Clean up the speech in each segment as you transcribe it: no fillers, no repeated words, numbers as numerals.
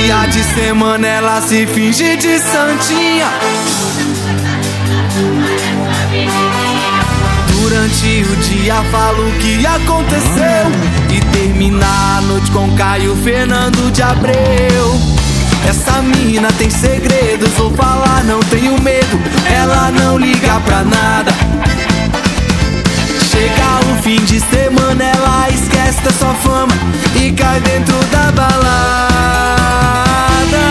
Dia de semana ela se finge de santinha. Durante o dia fala o que aconteceu e termina a noite com Caio Fernando de Abreu. Essa mina tem segredos, vou falar, não tenho medo. Ela não liga pra nada. Chega o fim de semana, ela esquece da sua fama e cai dentro da balada.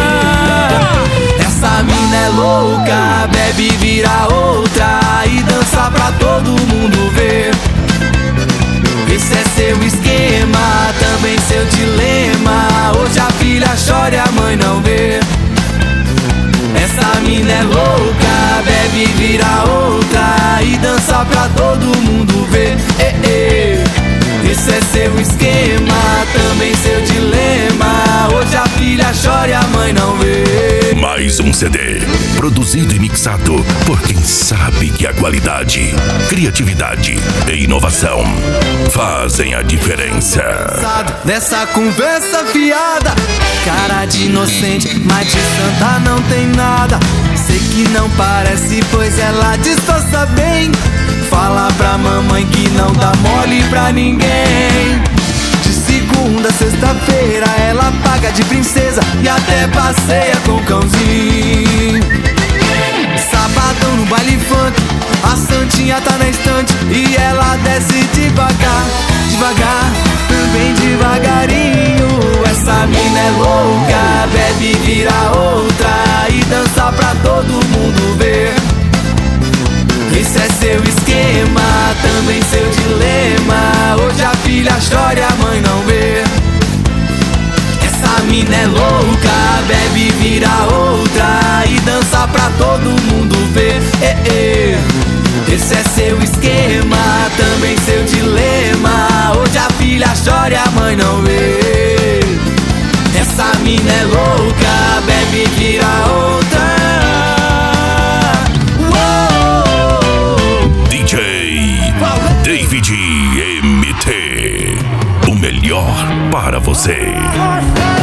Essa mina é louca, bebe vira outra e dança pra todo mundo ver. Esse é seu esquema, também seu dilema. Hoje a filha chora e a mãe não vê. Essa mina é louca, bebe vira outra e dança pra todo mundo ver. Esse é seu esquema, também seu dilema. Hoje a filha chora e a mãe não vê. Mais um CD, produzido e mixado por quem sabe que a qualidade, criatividade e inovação fazem a diferença. Dessa conversa fiada, cara de inocente, mas de santa não tem nada. Sei que não parece, pois ela disfarça bem. Fala pra mamãe que não dá mole pra ninguém. De segunda a sexta-feira ela paga de princesa e até passeia com o cãozinho. Sabadão no baile funk, a santinha tá na estante e ela desce devagar, devagar, bem devagarinho. Essa mina é louca, bebe vira outra e dança pra todo mundo ver. Esse é seu esquema, também seu dilema. Hoje a filha chora e a mãe não vê. Essa mina é louca, bebe vira outra e dança pra todo mundo ver. Esse é seu esquema, também seu dilema. Hoje a filha chora e a mãe não vê. Essa mina é louca, bebe vira outra. David MT, o melhor para você.